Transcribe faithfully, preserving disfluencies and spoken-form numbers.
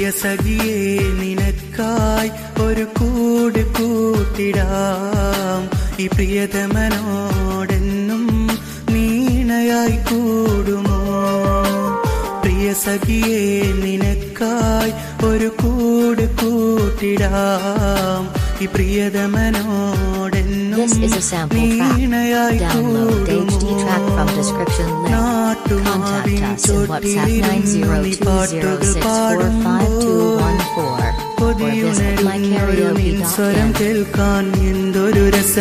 സഖിയേ നിനക്കായി ഒരു കൂട് കൂട്ടിടാം. ഈ പ്രിയതമനോടെന്നും നീണയായി കൂടുമോ? പ്രിയ സഖിയേ നിനക്കായി ഒരു കൂട് കൂട്ടിടാം. ഈ പ്രിയതമനോടെന്നും നീണയായി കൂടുമോ? നാട്ടുമാവിൻ ചോട്ടിലിരുന്ന് നീ പാട്ടുകൾ പാടുമ്പോൾ പൊതിയുണരുന്നൊരു നിൻ സ്വരം കേൾക്കാൻ എന്തൊരു രസം.